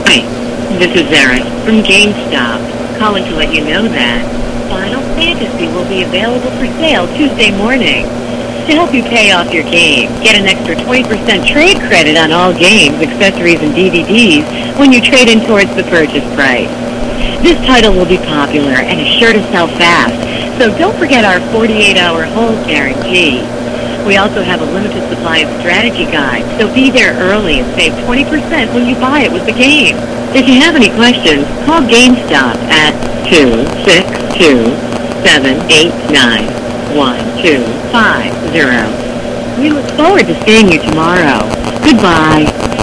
Hi, this is Eric from GameStop, calling to let you know that Final Fantasy will be available for sale Tuesday morning. To help you pay off your game, get an extra 20% trade credit on all games, accessories, and DVDs when you trade in towards the purchase price. This title will be popular and is sure to sell fast, so don't forget our 48-hour hold guarantee. We also have a limited supply of strategy guides, so be there early and save 20% when you buy it with the game. If you have any questions, call GameStop at 262-789-1250. We look forward to seeing you tomorrow. Goodbye.